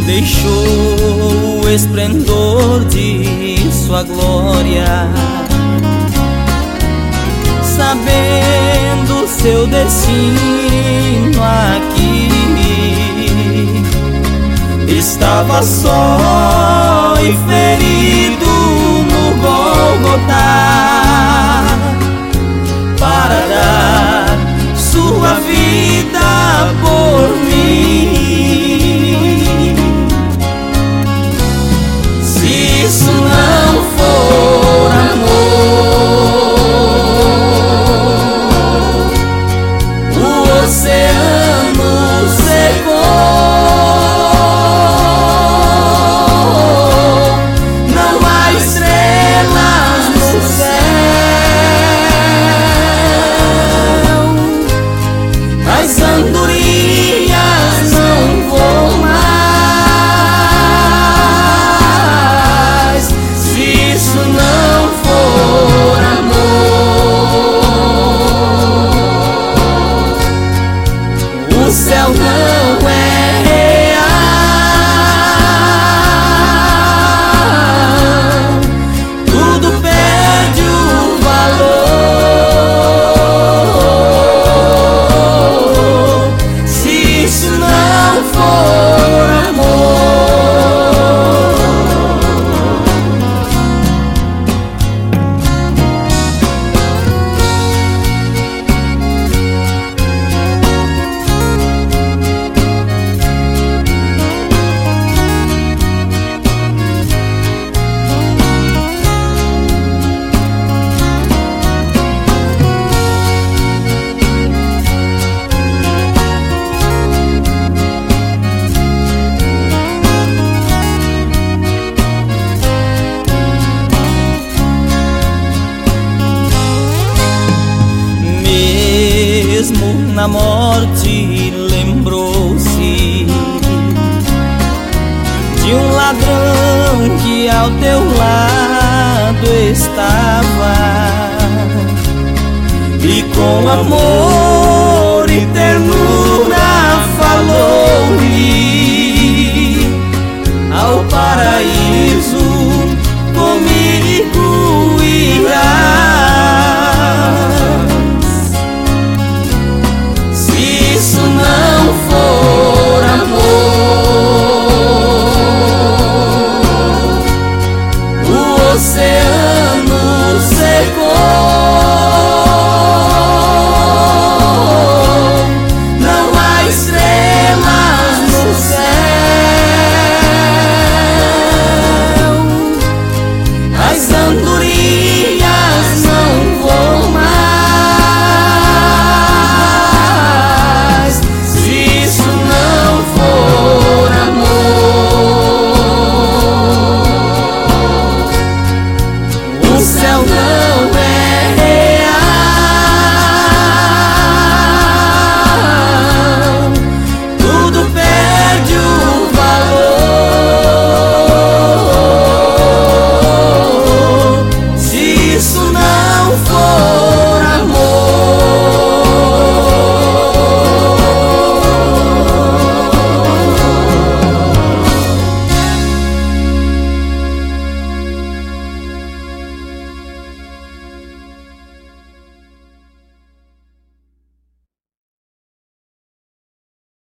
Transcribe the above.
deixou o esplendor de sua glória, sabendo seu destino aqui. Estava só e ferido no Gólgota para dar sua vida por mim. Se isso não for amor, o oceano secou. Não há estrelas no céu, as andorinhas não voam mais. Se isso não for amor, o céu não é real, tudo perde o valor. Se isso não for amor, mesmo na morte lembrou-se de um ladrão que ao teu lado estava, e com amor